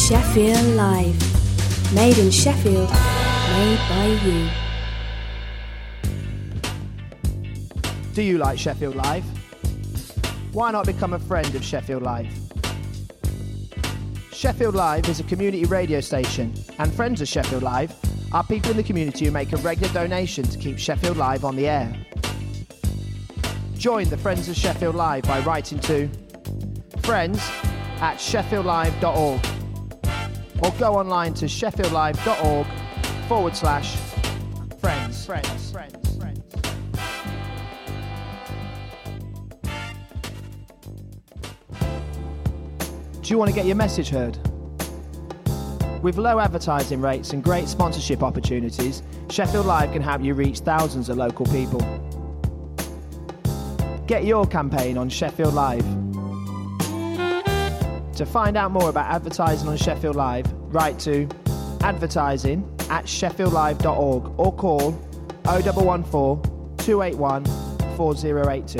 Sheffield Live. Made in Sheffield, made by you. Do you like Sheffield Live? Why not become a friend of Sheffield Live? Sheffield Live is a community radio station, and friends of Sheffield Live are people in the community who make a regular donation to keep Sheffield Live on the air. Join the Friends of Sheffield Live by writing to friends@sheffieldlive.org or go online to sheffieldlive.org/friends. Do you want to get your message heard? With low advertising rates and great sponsorship opportunities, Sheffield Live can help you reach thousands of local people. Get your campaign on Sheffield Live. To find out more about advertising on Sheffield Live, write to advertising@sheffieldlive.org or call 0114 281 4082.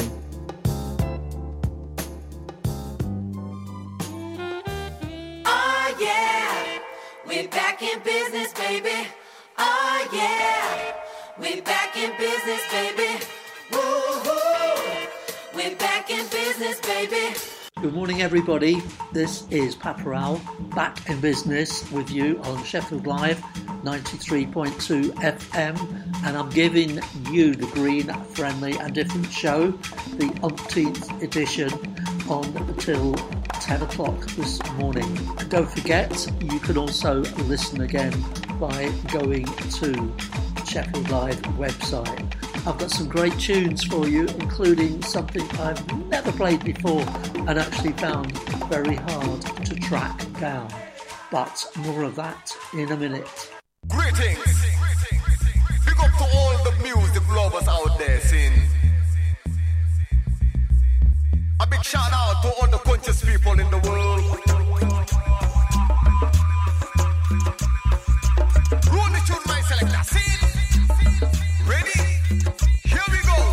Oh yeah, we're back in business, baby. Oh yeah, we're back in business, baby. Woo-hoo, we're back in business, baby. Good morning, everybody. This is Paparal, back in business with you on Sheffield Live 93.2 FM, and I'm giving you the green, friendly and different show, the umpteenth edition, on till 10 o'clock this morning. And don't forget, you can also listen again by going to Sheffield Live website. I've got some great tunes for you, including something I've never played before and actually found very hard to track down. But more of that in a minute. Greetings! Big up to all the music lovers out there, sin. A big shout out to all the conscious people in the world. Run the tune, my selector, sin. Ready? Here we go.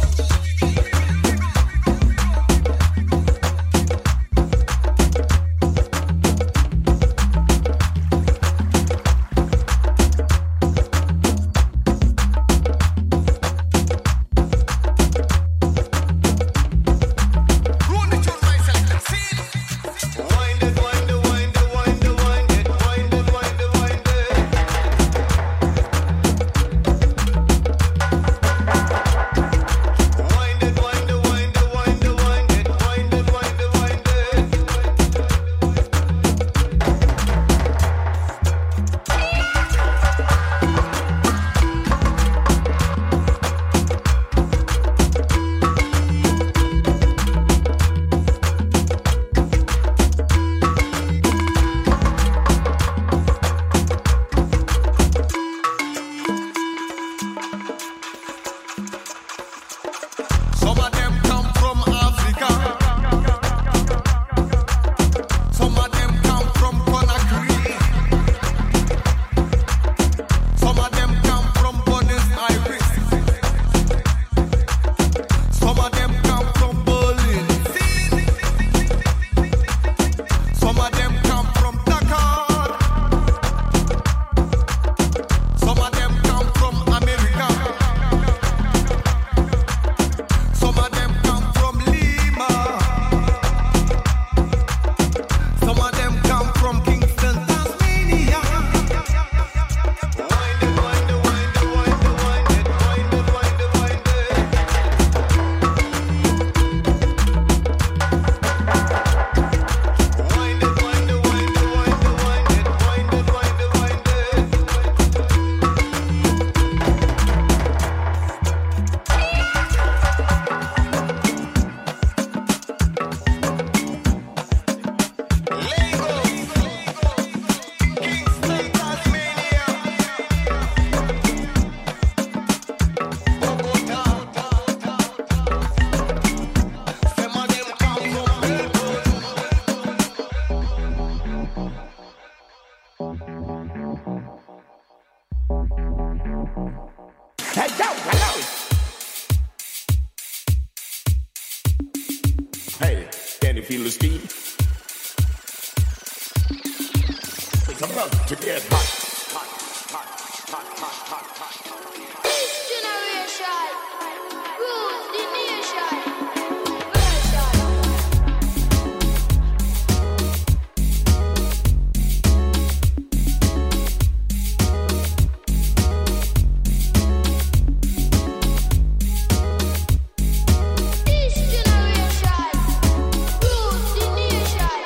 Hey, can you feel the steam? about to get hot. This generation rules the nation. This generation rules the nation.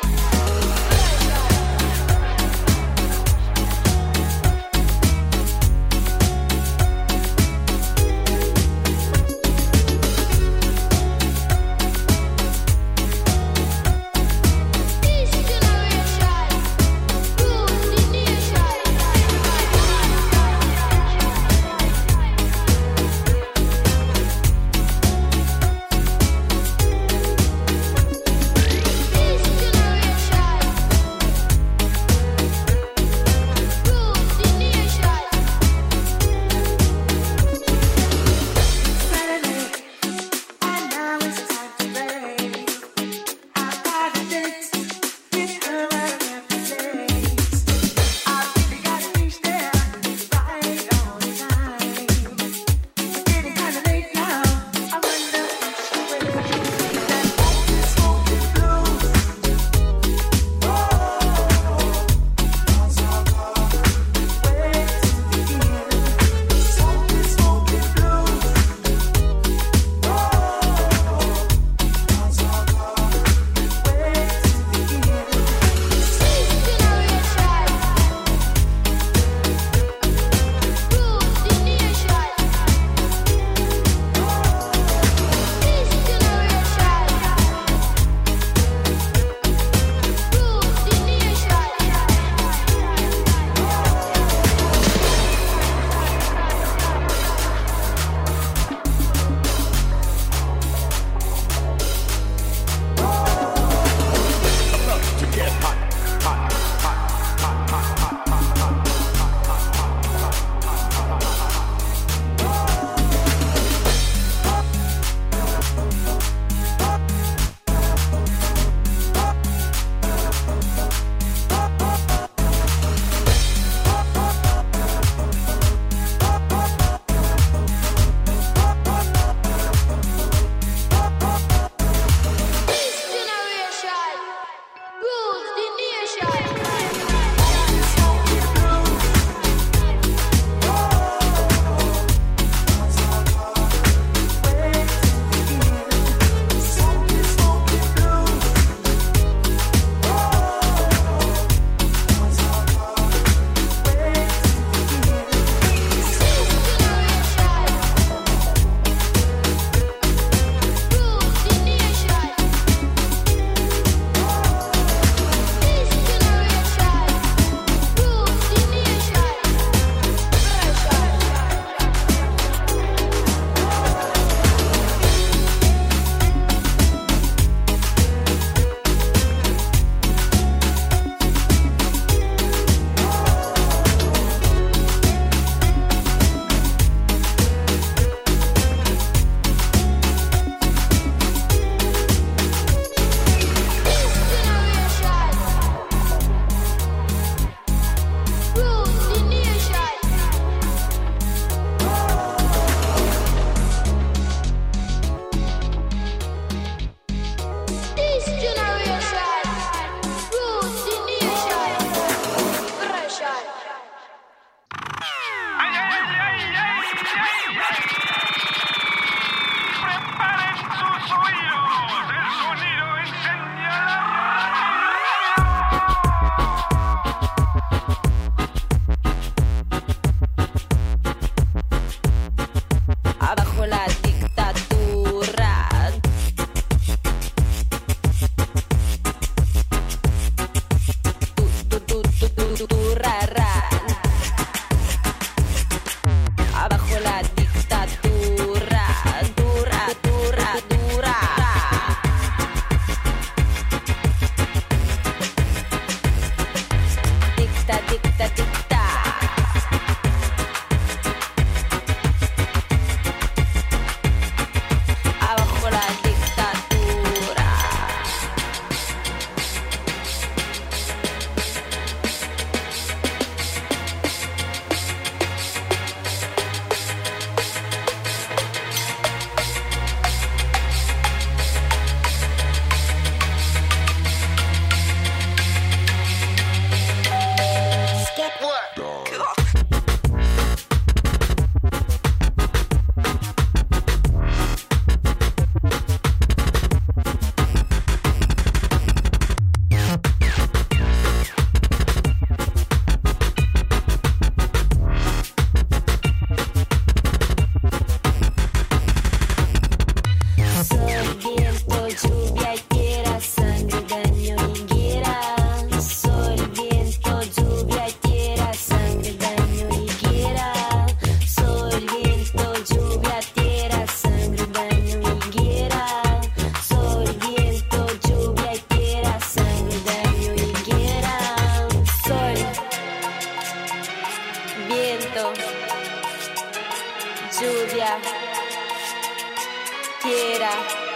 tierra,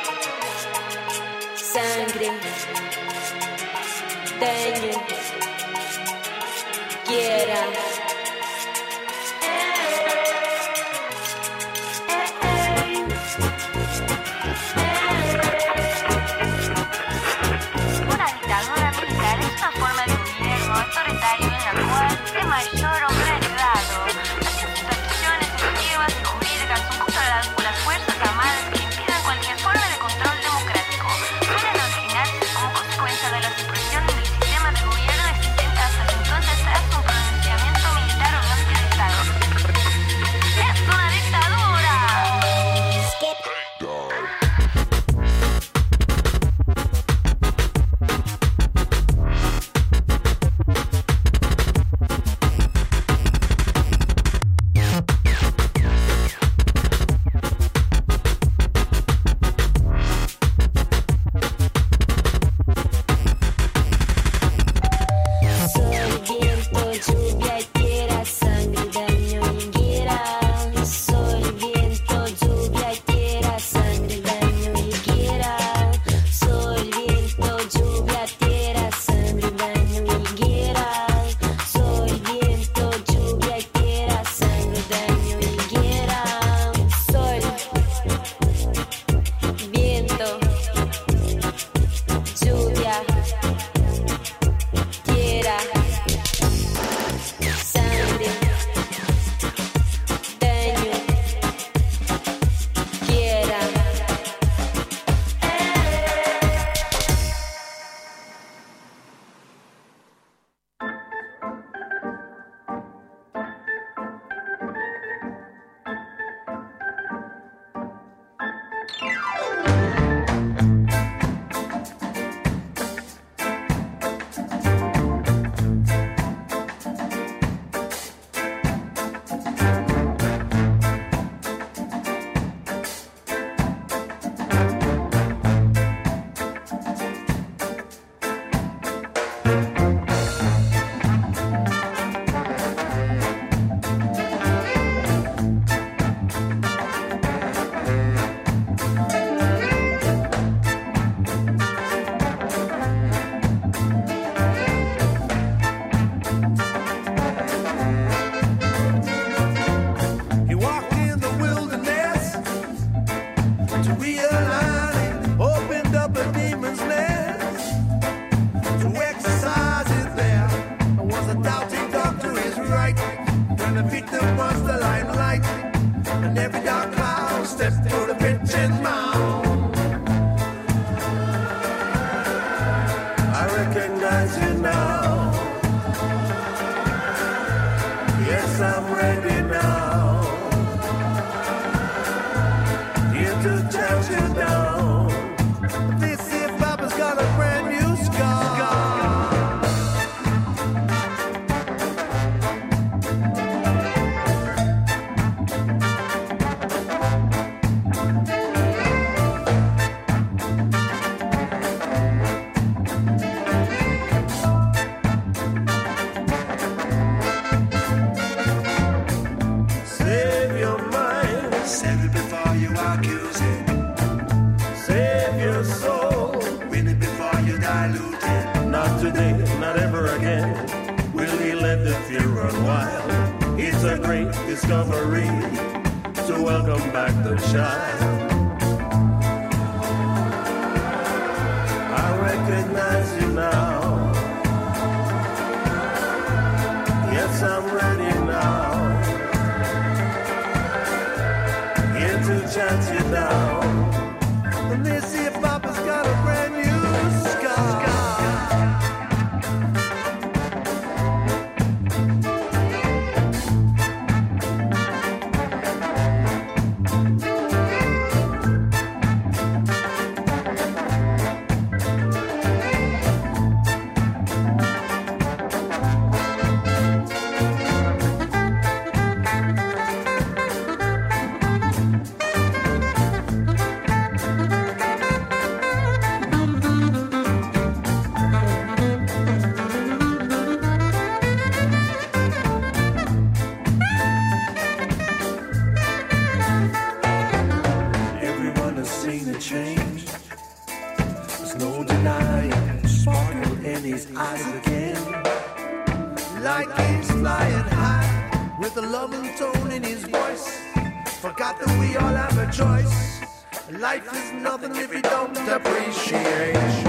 sangre, daño, quiera. Una dictadura militar es una forma de gobierno autoritario en la cual el mayor hombre ayudado hace instituciones efectivas y jurídicas son controladas por las fuerzas armadas que impidan cualquier forma de control democrático. Pueden originarse como consecuencia de la supresión del sistema de gobierno existente hasta entonces tras un pronunciamiento militar o golpe de Estado. ¡Es una dictadura! like he's flying high, with a loving tone in his voice. Forgot that we all have a choice. Life is nothing if you don't appreciate.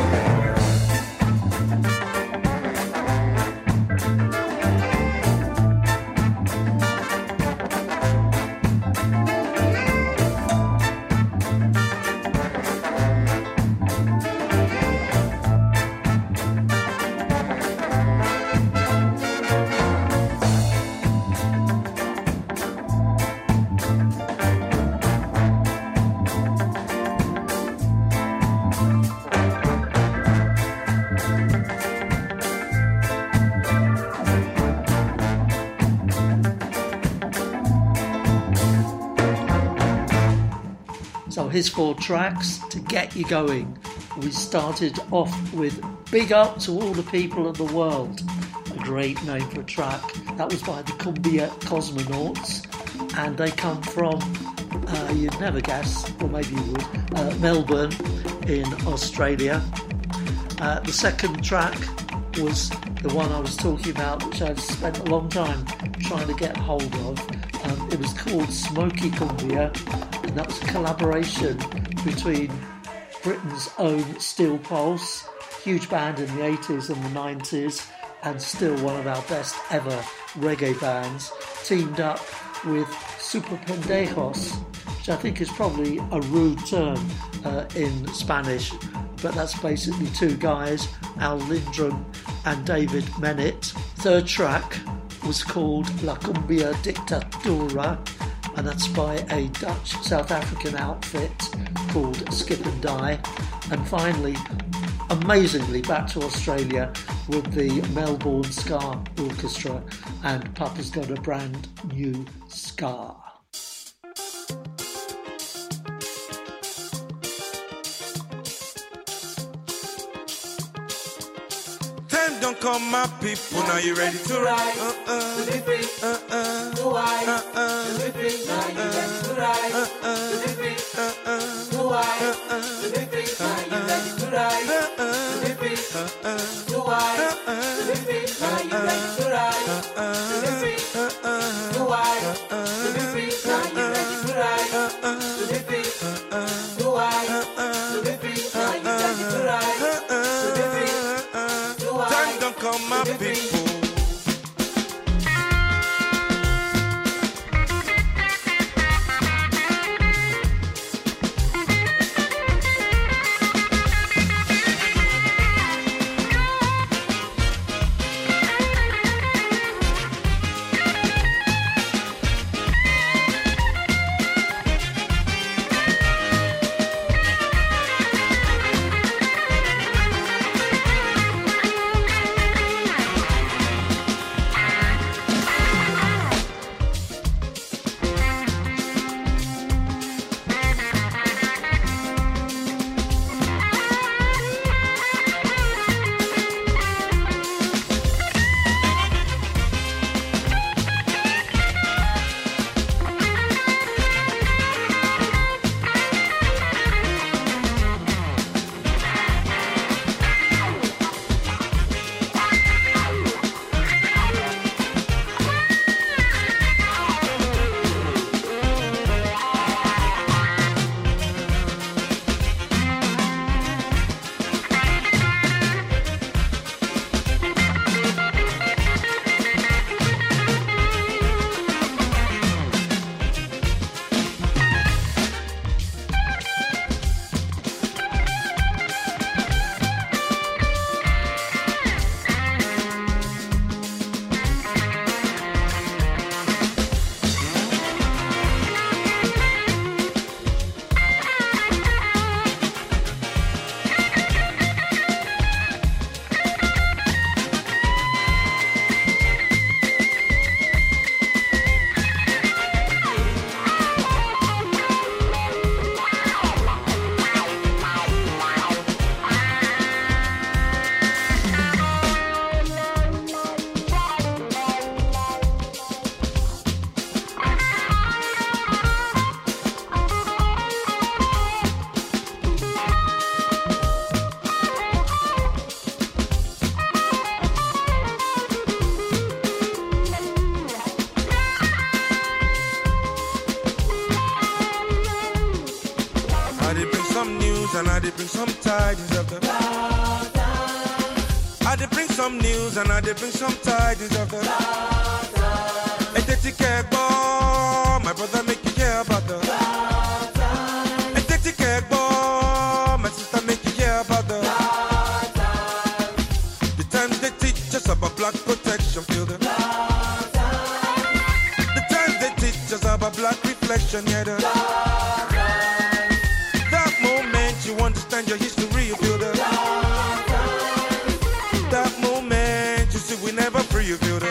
So his 4 tracks to get you going. We started off with Big Up to All the People of the World, a great name for a track. That was by the Cumbia Cosmonauts, and they come from, you'd never guess, or maybe you would, Melbourne in Australia. The second track was the one I was talking about, which I've spent a long time trying to get hold of. It was called Smoky Cumbia, and that was a collaboration between Britain's own Steel Pulse, huge band in the 80s and the 90s, and still one of our best ever reggae bands, teamed up with Super Pendejos, which I think is probably a rude term in Spanish, but that's basically 2 guys, Al Lindrum and David Mennett. Third track was called La Cumbia Dictadura, and that's by a Dutch South African outfit called Skip and Die. And finally, amazingly, back to Australia with the Melbourne Ska Orchestra, and Papa's got a brand new ska. Time don't come, my people. Now you ready to ride? To be free. To wide. To be free. Now you ready to ride? To be free. To wide. To be free. Now you ready to ride? To be free. To wide. To be free. Now you ready to ride? To be free. To wide. To be free. Now you ready to ride? To be free. To wide. To be free. Now you ready to ride? To be free. Time don't come, my people. news and I did bring some tidings of the I did bring some news and I did bring some tidings of the my brother make you hear about the my sister make you hear about the times they teach us about black protection, feel the times they teach us about black reflection, yeah, that moment you understand your history, you feel the that moment you see we never free, you feel the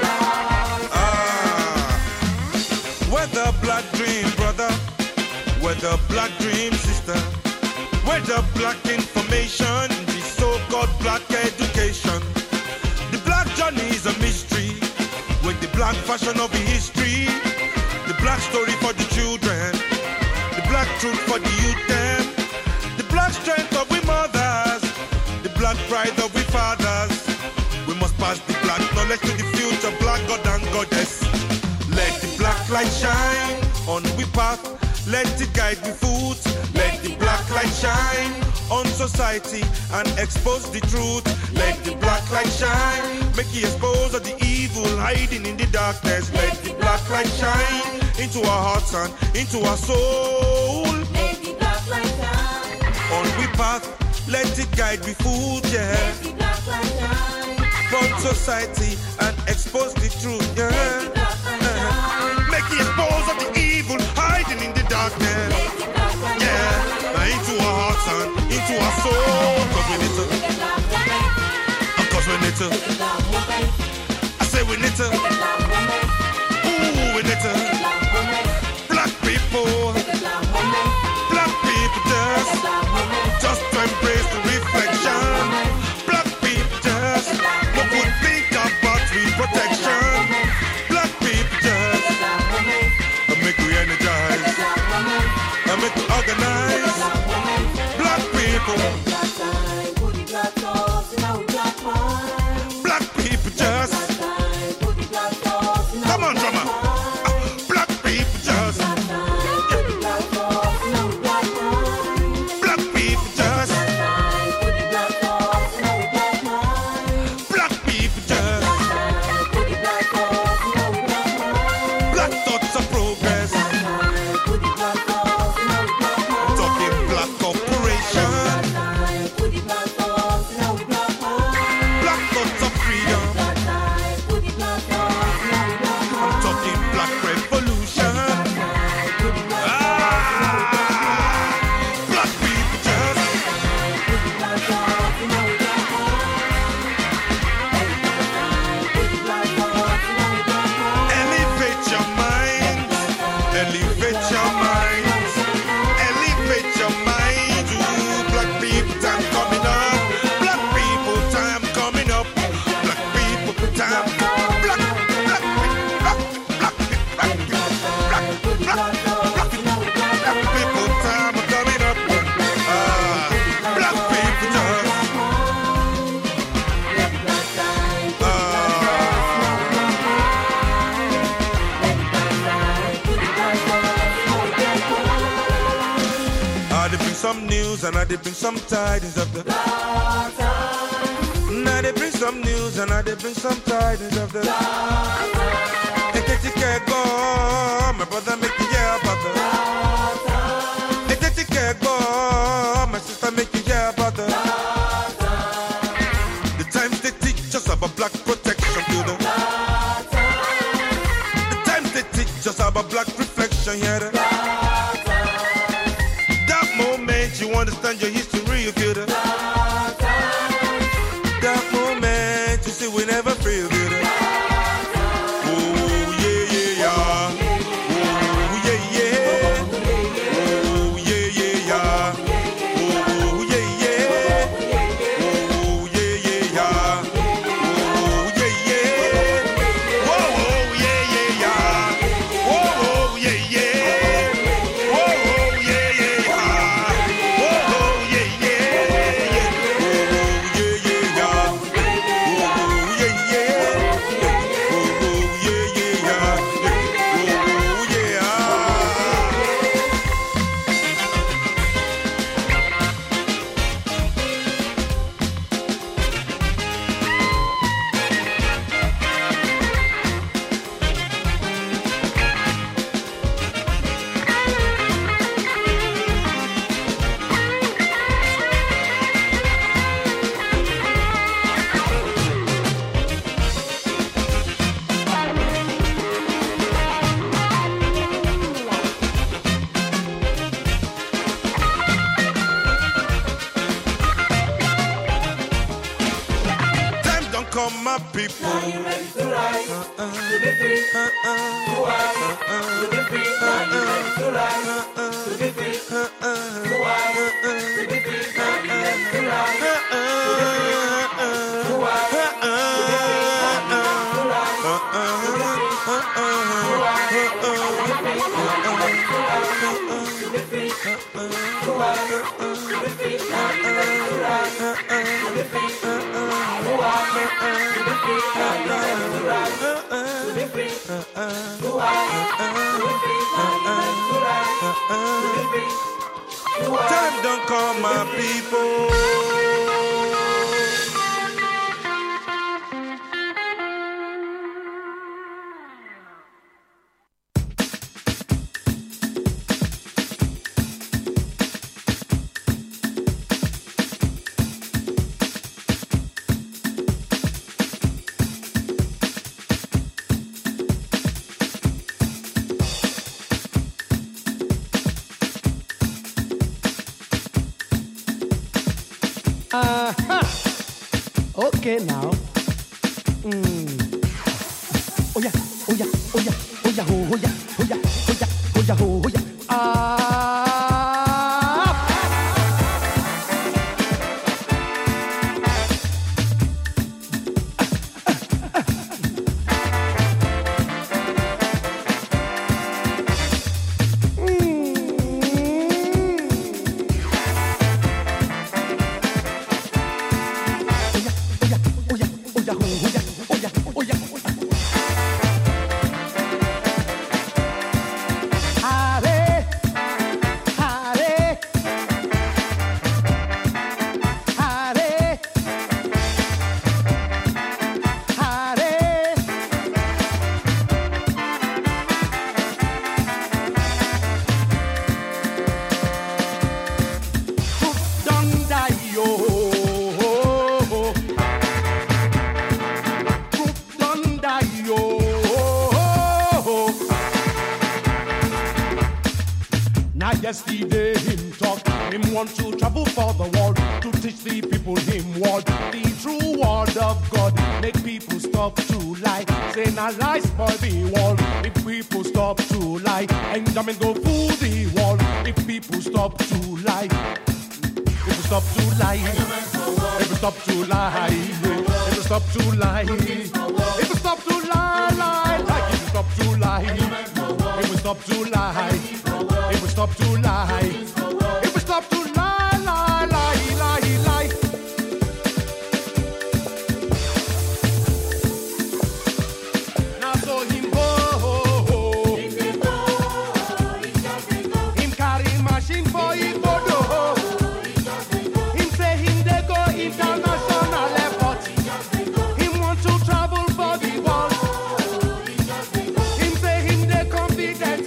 whether black dream brother, whether black dream sister, whether black information, the so-called black education, the black journey is a mystery with the black fashion of the history, the black story for the children, the black truth for the youth them, the black strength of we mothers, the black pride of we fathers. We must pass the black knowledge to the future, black God and goddess. Let the black light shine on we path, let it guide we foot. Let the black light shine on society and expose the truth. Let the black light shine, make it expose of the evil hiding in the darkness. Let the black light shine into our hearts and into our soul. Let the black light shine on we path, let it guide we foot, yeah. Let the black light shine from society and expose the truth, yeah. Let the black light shine make it expose of the evil hiding in the darkness, Let the black light yeah. Into our hearts and into our soul, cause we need to, cause we need to, I say we need to, ooh we need to, black people just to embrace the reflection, black people just no good think about we protection, black people just make we energize, make we organize, black people just come on drummer, black people just and I did bring some tidings of the now they bring some news and I did bring some tidings of the my brother make you hear about the my sister make you hear about the times they teach us about black protection, feel the times they teach us about black reflection, yeah. You understand your history, you feel that moment, you see we never free, you feel that oh yeah, yeah, yeah. Oh yeah, yeah. Oh yeah, yeah, yeah. Oh yeah, yeah. Oh yeah, yeah, yeah. Oh yeah, yeah. Oh yeah, yeah, yeah. Oh yeah, yeah. people. Now you ready to rise, to be free, to wise, to be free. Now you ready to rise, to be free, to wise, to be free. Now you ready to rise, to be free, to wise, to be free. Now you ready to rise, to be free, to wise, to be free. Now you ready to rise, to be free, to wise, to be free. Now you ready to rise, to be free, to wise, to be free. Now you ready to rise, to be free, to wise, to be free. Now you ready to rise, to be free, to wise. Time don't come, my people. Okay now. Oh yeah, oh yeah, oh yeah, oh yeah, oh yeah, oh yeah, oh yeah, oh yeah, oh yeah. Yesterday him talk, him want to travel for the world to teach the people him what the true word of God. Make people stop to lie, say na lies for the world. If people stop to lie, Benjamin go fool the world. If people stop to lie, if you stop to lie, if you stop to lie, if you stop to lie, if you stop to lie, like if you stop to lie, if you stop to lie. If we stop to lie, if we stop to lie, lie, lie, lie, lie. Now so him go, him carry machine for him go do. Him say him dey go international airport. Him want to travel for the world. Him say him dey confident.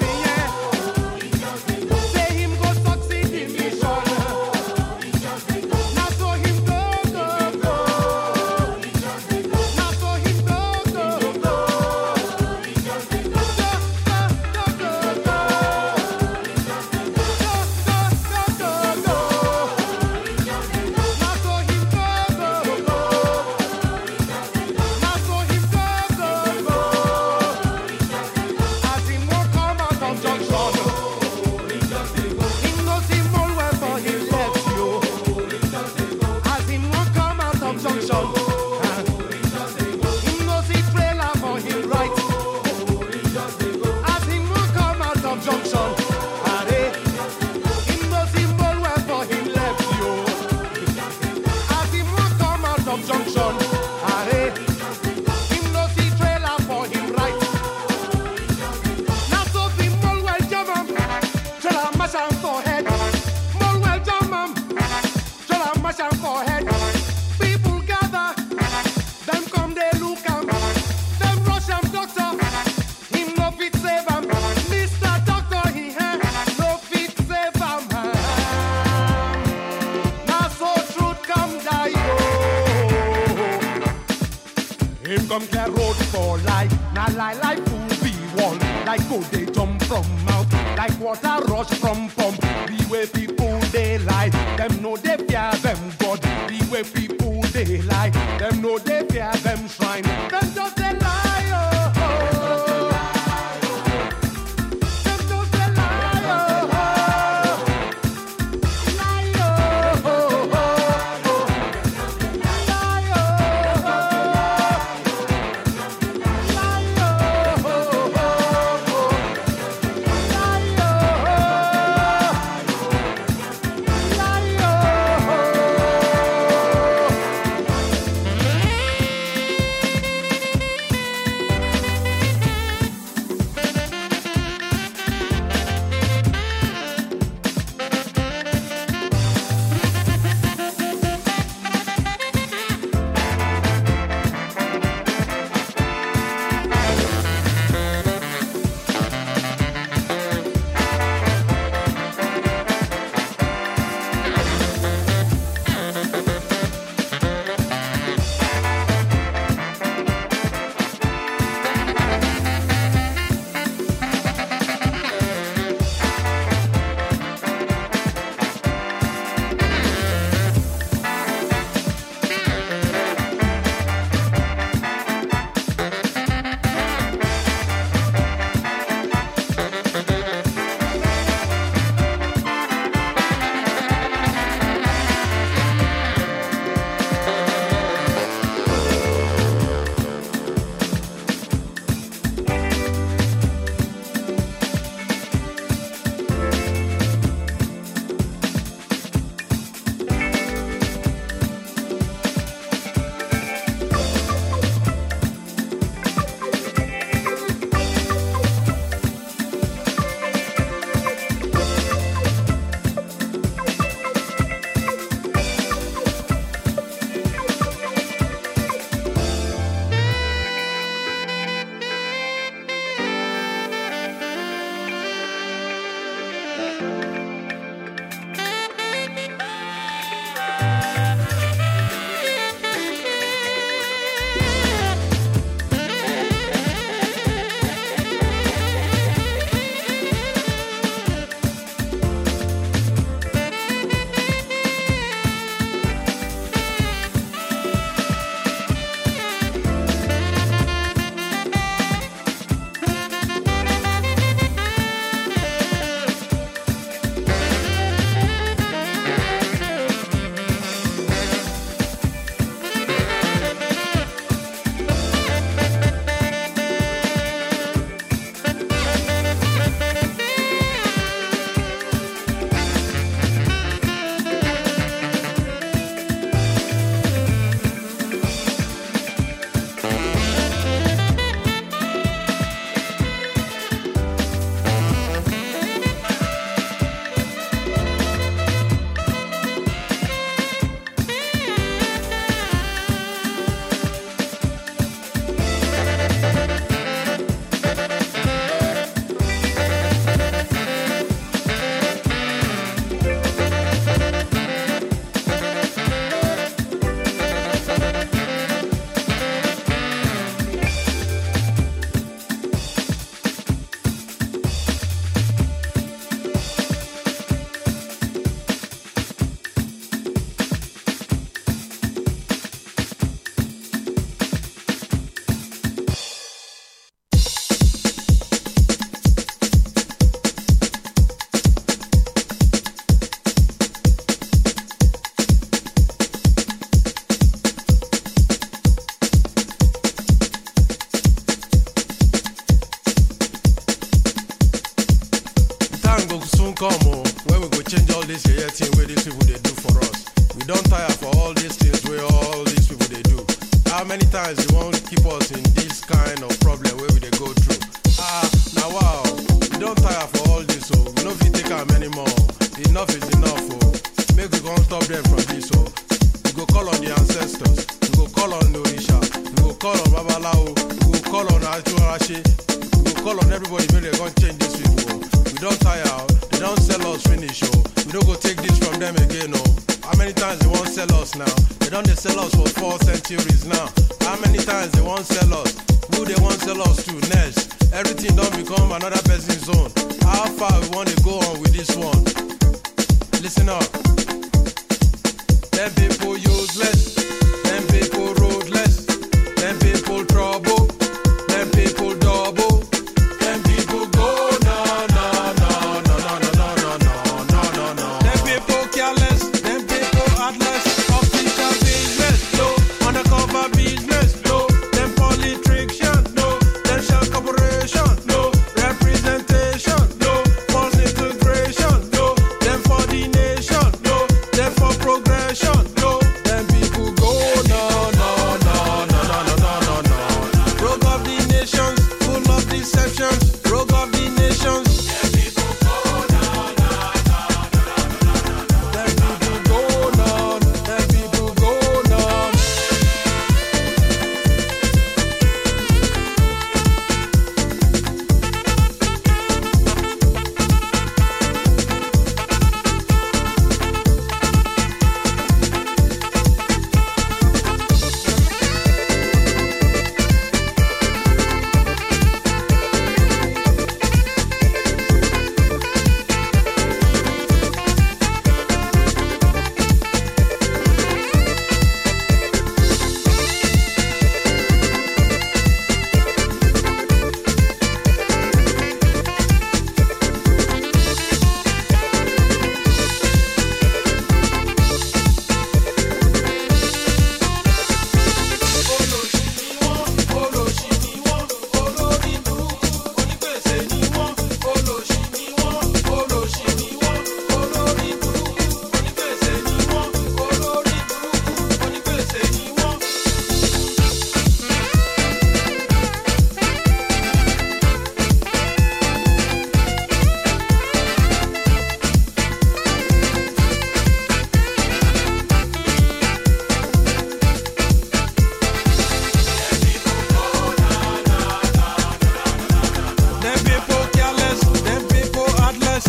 Come clear road for life, now lie fool be one. Like go they jump from mouth, like water rush from pump. The way people they lie, them know they fear them God. The way people they lie, them know they fear them shrine. this thing where these people they do for us. We don't tire for all these things where all these people they do. How many times they won't keep us in this kind of problem where we they go through? Now wow, we don't tire for all this, so we don't fit take them anymore. Enough is enough, oh. Make we go stop them from this, oh. We go call on the ancestors, we go call on the Orisha, we go call on Babalao, we go call on Achuarashi, we go call on everybody, maybe they're gonna change this people, oh. We don't tire, they don't sell us finish, oh. We don't go take this from them again, oh. How many times they won't sell us now? They don't they sell us for 4 centuries now. How many times they won't sell us? Who they won't sell us to next? Everything don't become another person's own. How far we want to go on with this one? Listen up. Them people useless. Them people roadless. Them people trouble. Them people double. Them people go no. Them people careless. Them people heartless. Official business, no. Undercover business, no. Them politicians, no. Them shell corporation, no. Representation, no. False integration, no. Them for the nation, no. Them for progression, no. Them people go no. Rogue of the nations, full of deceptions. Rogue of the nations. Them people go no. Them people go no. Them people go no. Them people careless, them people heartless.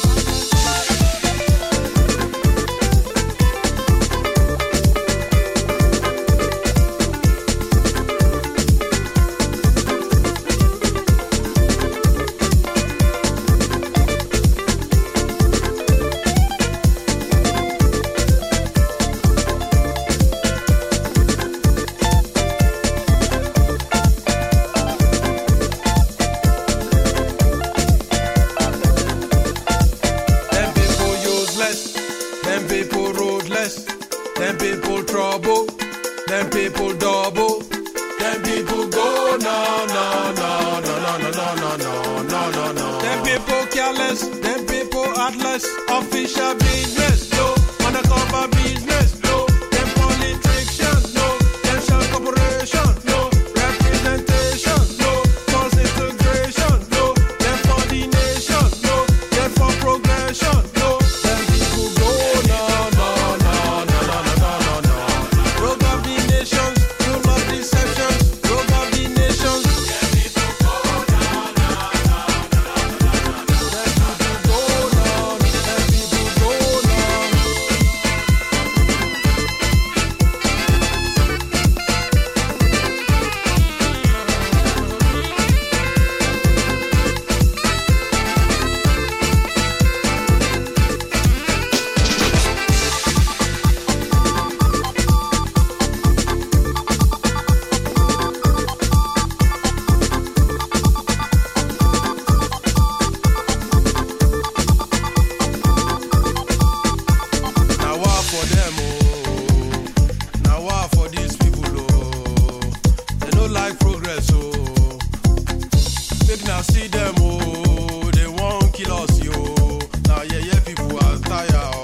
Them people useless, them people roadless, them people trouble, them people double, them people go no. Them people careless, them people heartless, official business, no. Undercover business, no. Them politicians, no. Them shell corporation, no. Representation, no. False integration, no. Them for the nation, no. Them for progression, no. Them people go no. Rogue of the nations, full of deceptions. Rogue of the nations. Them people go no. Them people go no. Them people go no. Now what for them, oh? Now what for these people, oh? They don't like progress, oh. Make now see them, oh. They won't kill us, yo. Now yeah, people are tired,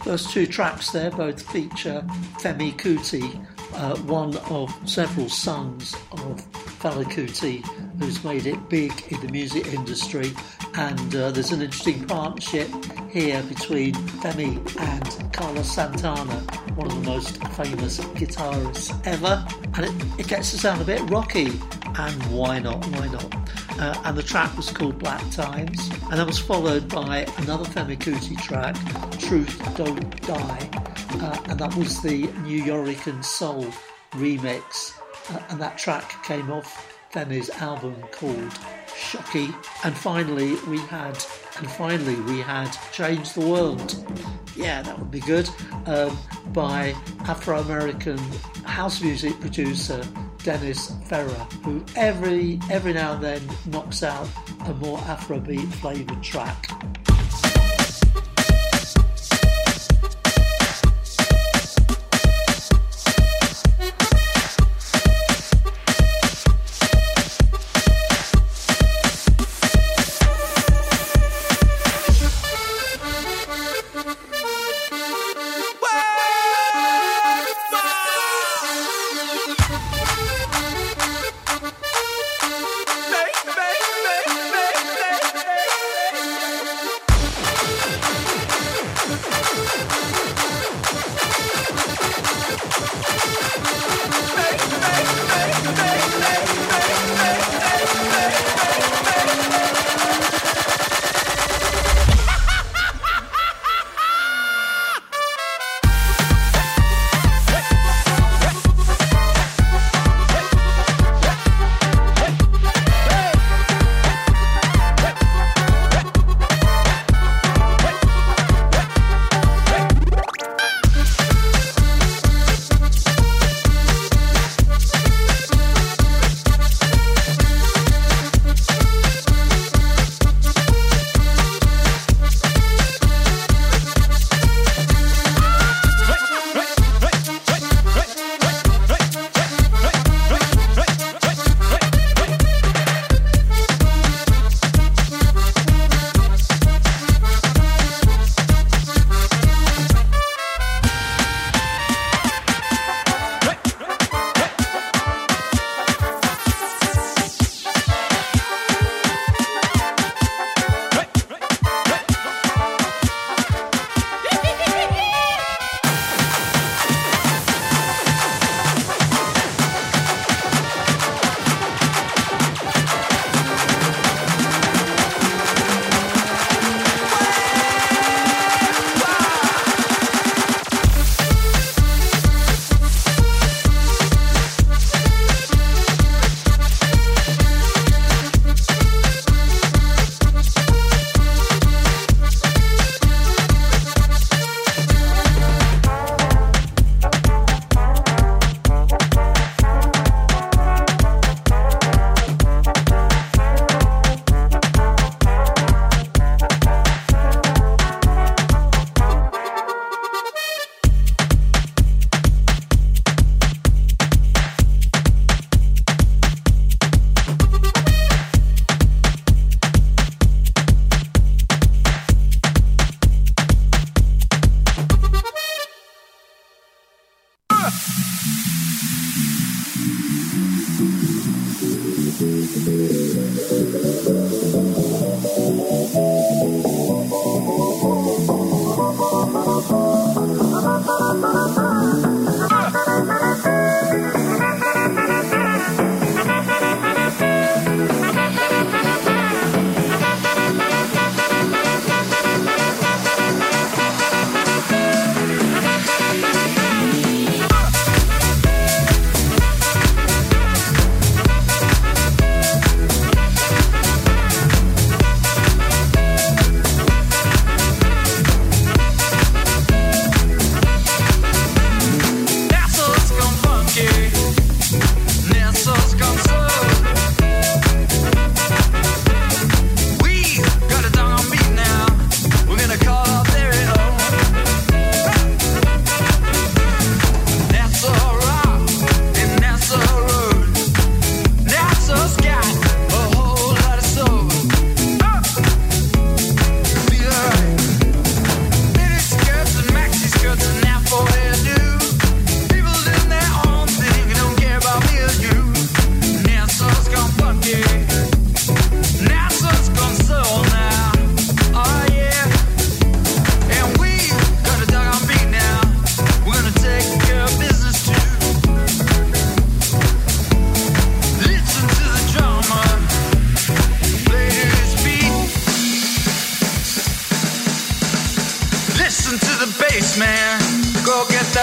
First two tracks there both feature Femi Kuti, one of several sons of Fela Kuti, who's made it big in the music industry. And there's an interesting partnership here between Femi and Carlos Santana, one of the most famous guitarists ever. And it gets to sound a bit rocky, and why not? And the track was called Black Times, and that was followed by another Femi Kuti track, Truth Don't Die, and that was the New Yorican Soul remix, and that track came off Femi's album called Shocky. And finally we had Change the World. Yeah, that would be good, by Afro-American house music producer Dennis Ferrer, who every now and then knocks out a more Afrobeat flavoured track.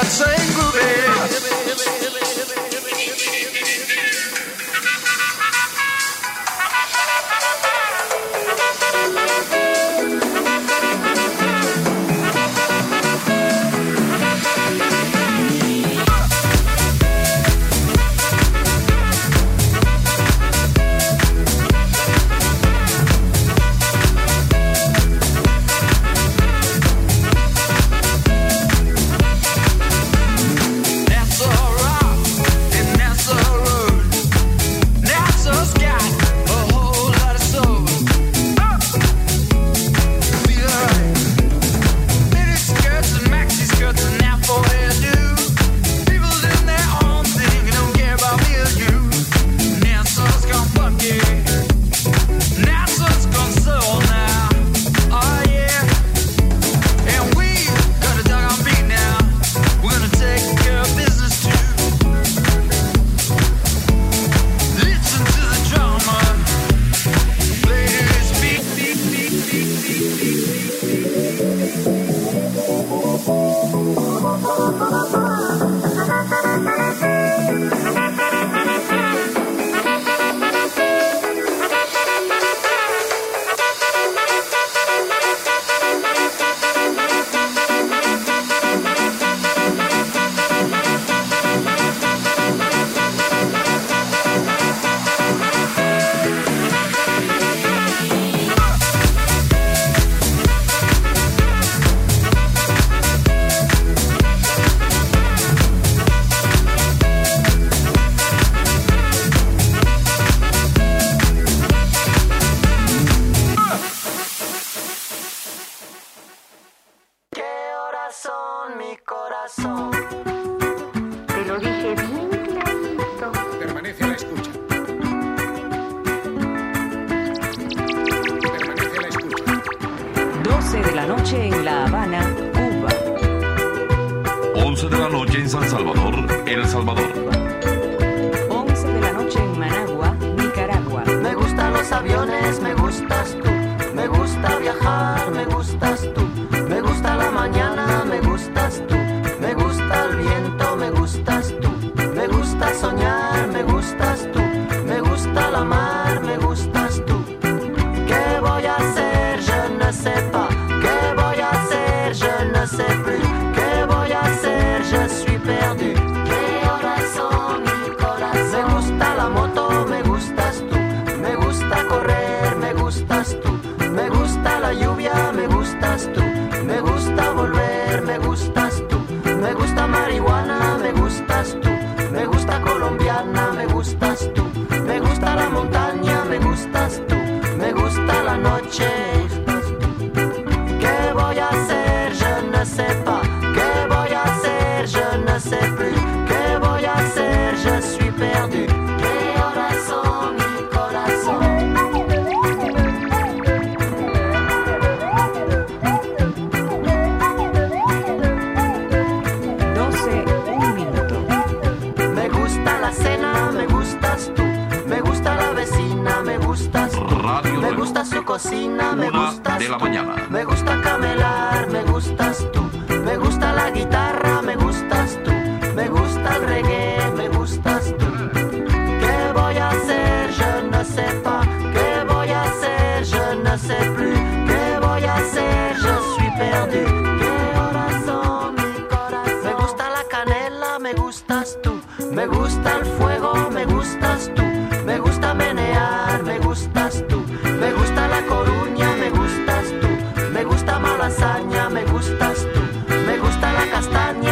that same groovy. Me gusta la castaña, me gustas tú, me gusta la castaña.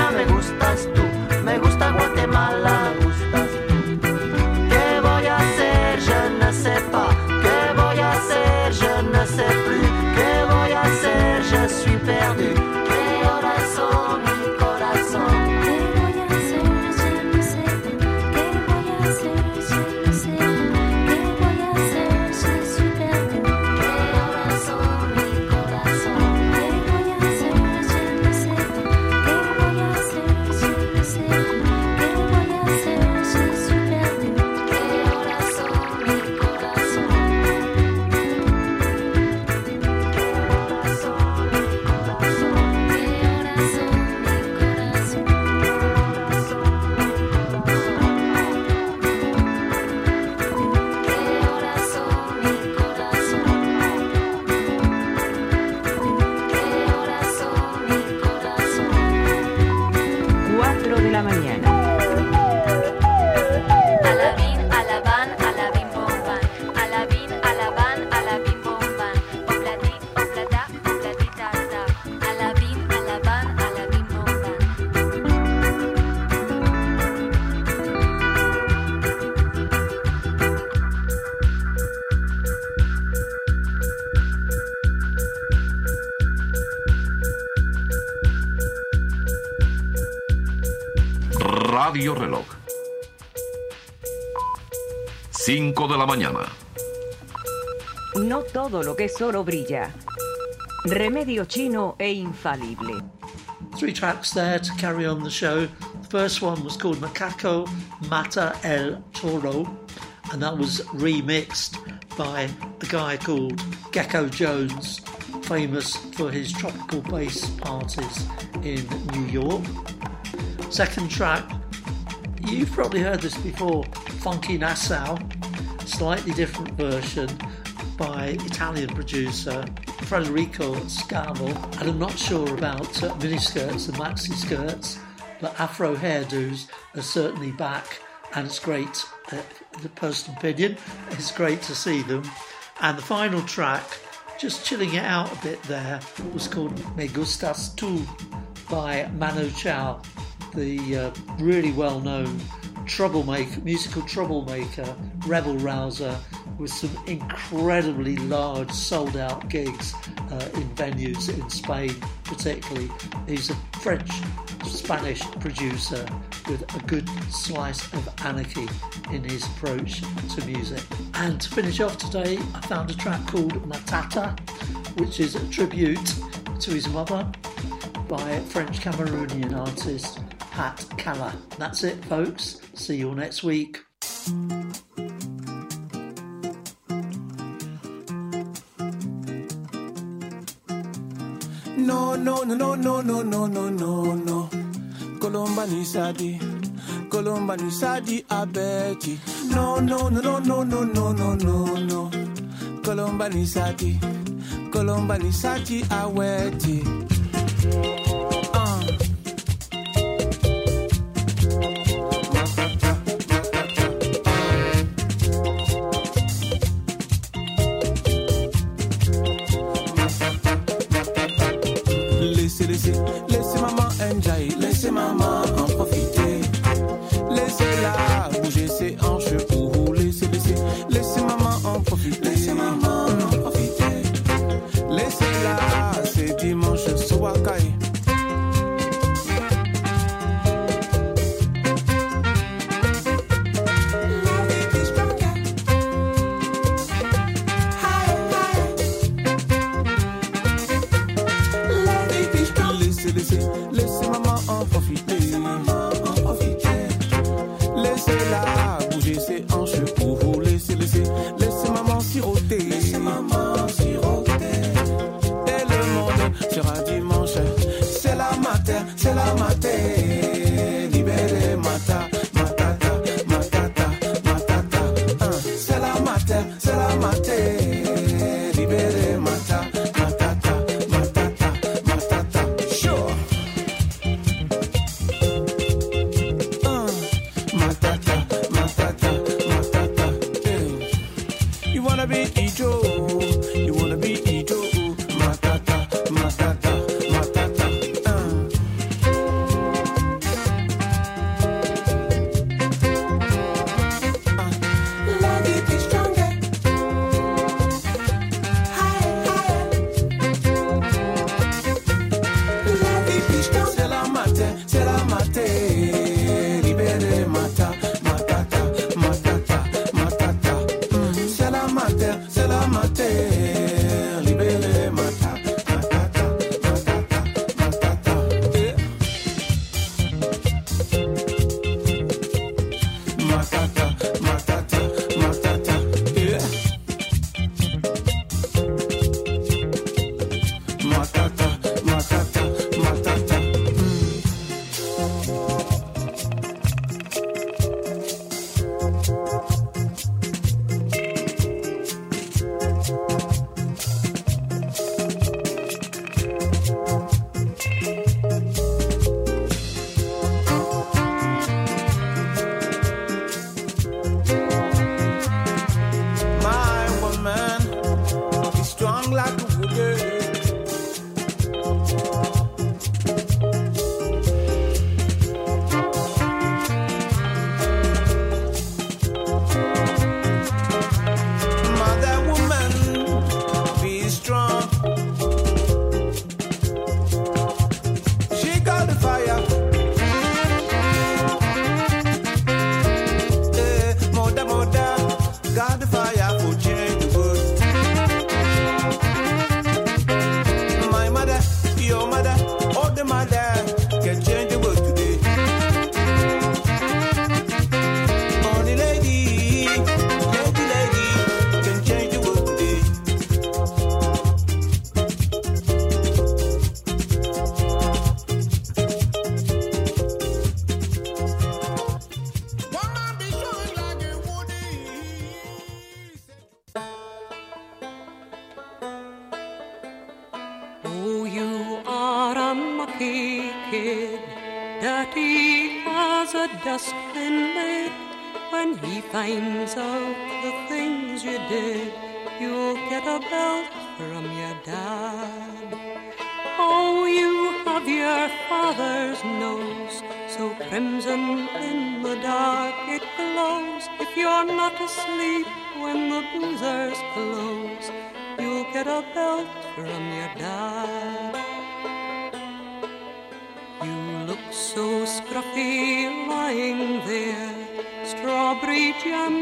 Radio Reloj. 5 de la mañana. No todo lo que es oro brilla. Remedio chino e infalible. 3 tracks there to carry on the show. The first one was called Macaco Mata El Toro, and that was remixed by a guy called Gecko Jones, famous for his tropical bass parties in New York. Second track, you've probably heard this before, Funky Nassau, slightly different version by Italian producer Federico Scavo. And I'm not sure about miniskirts and maxi skirts, but Afro hairdos are certainly back, and it's great, the personal opinion, it's great to see them. And the final track, just chilling it out a bit there, was called Me Gustas Tu by Manu Chao, the really well-known musical troublemaker, rebel rouser, with some incredibly large sold-out gigs in venues in Spain particularly. He's a French-Spanish producer with a good slice of anarchy in his approach to music. And to finish off today, I found a track called Matata, which is a tribute to his mother by French Cameroonian artist Pat Calla. That's it, folks. See you all next week. No, no, no, no, no, no, no, no, no, no. Colomba ni sadi abeti. No, no, no, no, no, no, no, no, no, no. Colomba ni sadi aweti. Laissez maman enjoy, laissez maman en profiter. Laissez-la bouger ses hanches pour vous. Laissez maman en profiter. Laissez maman en profiter. Laissez-la, c'est dimanche Sowakai. Laissez maman en profiter. Laissez-la bouger ses hanches pour vous. Laissez maman siroter. Et le monde sera dimanche. C'est la matin. Libérez mata. C'est la matin. Libérez mata. C'est la naughty kid, dirty as a dustbin lid. When he finds out the things you did, you'll get a belt from your dad. Oh, you have your father's nose, so crimson in the dark it glows. If you're not asleep when the boozers close, you'll get a belt from your dad. You look so scruffy lying there, strawberry jam